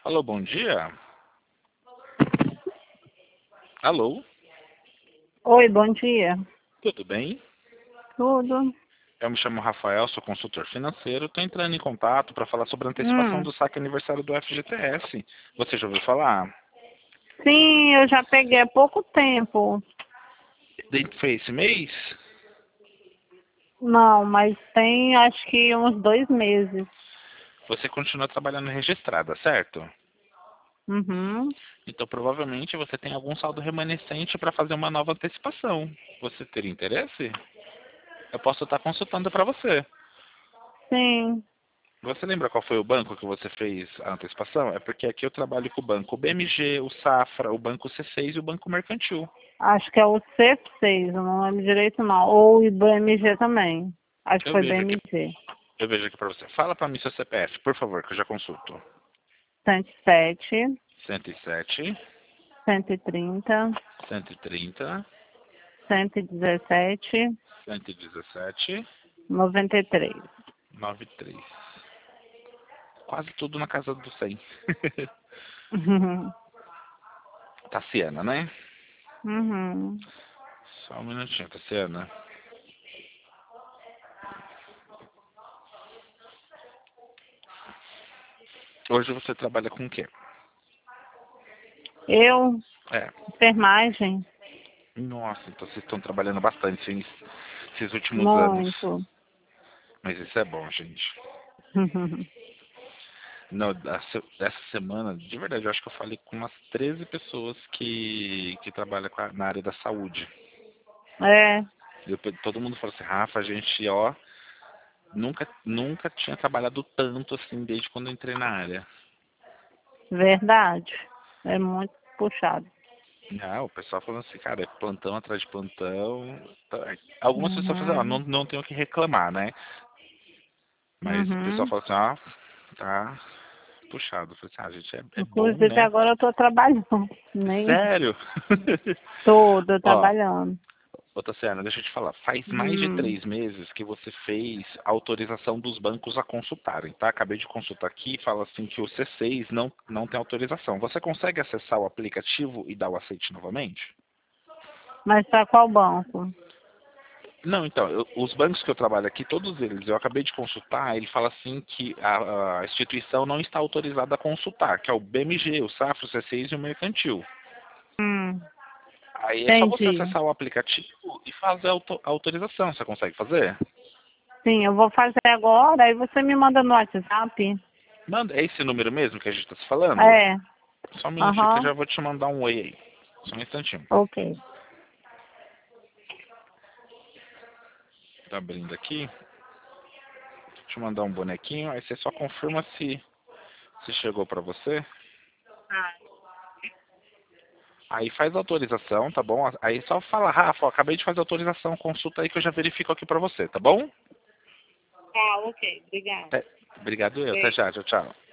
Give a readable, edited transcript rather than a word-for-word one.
Alô, bom dia. Alô, Oi, bom dia. tudo bem? Tudo? Eu me chamo Rafael, sou consultor financeiro. Estou entrando em contato para falar sobre a antecipação Hum. do saque aniversário do FGTS. Você já ouviu falar? Sim, eu já peguei há pouco tempo. Foi esse mês? Não, mas tem acho que uns 2 meses. Você continua trabalhando registrada, certo? Uhum. Então provavelmente você tem algum saldo remanescente para fazer uma nova antecipação. Você teria interesse? Eu posso estar consultando para você. Sim, Você lembra qual foi o banco que você fez a antecipação? É porque aqui eu trabalho com o banco BMG, o Safra, o banco C6 e o banco Mercantil. acho que é o C6, eu não lembro direito não. Ou o BMG também. Acho que Eu foi vejo aqui, BMG. eu vejo aqui para você. Fala para mim seu CPF, por favor, que eu já consulto. 107, 107, 130, 130, 117, 117, 93. 93. Quase tudo na casa do 100. Tassiana, né? Uhum. Só um minutinho, Tassiana. Hoje você trabalha com o quê? Eu, É. enfermagem, Nossa, então vocês estão trabalhando bastante esses últimos anos. muito. Mas isso é bom, gente. Não, essa semana, de verdade, eu acho que eu falei com umas 13 pessoas que trabalham na área da saúde. É, Todo mundo falou assim, Rafa, a gente, ó, nunca tinha trabalhado tanto assim desde quando eu entrei na área. verdade. É muito puxado. Ah, o pessoal falando assim, cara, é plantão atrás de plantão. Algumas pessoas falam, ah, Uhum, não tenho o que reclamar, né? Mas o pessoal uhum. fala assim, ah, tá puxado. Eu falei assim, ah, gente, é bom, Inclusive né? agora eu tô trabalhando. Nem Sério? tô Ó, trabalhando. ô Tassiana, deixa eu te falar. Faz mais de Hum. 3 meses que você fez a autorização dos bancos a consultarem, tá? Acabei de consultar aqui e fala assim que o C6 não tem autorização. Você consegue acessar o aplicativo e dar o aceite novamente? Mas pra qual banco? Não, então, os bancos que eu trabalho aqui, todos eles, eu acabei de consultar, ele fala assim que a instituição não está autorizada a consultar, que é o BMG, o Safra, o C6 e o Mercantil. Hum, Aí é só você entendi. acessar o aplicativo e fazer a autorização. Você consegue fazer? Sim, eu vou fazer agora, aí você me manda no WhatsApp. Manda, é esse número mesmo que a gente está se falando? É, Só um minutinho que eu aham, já vou te mandar um oi aí. Só um instantinho. ok. Tá abrindo aqui. Vou te mandar um bonequinho, aí você só confirma se chegou para você. Aí faz a autorização, tá bom? Aí só fala, Rafa, ó, acabei de fazer a autorização, consulta aí que eu já verifico aqui para você, tá bom? Tá, ok, obrigada. Obrigado eu, até já, tchau, tchau.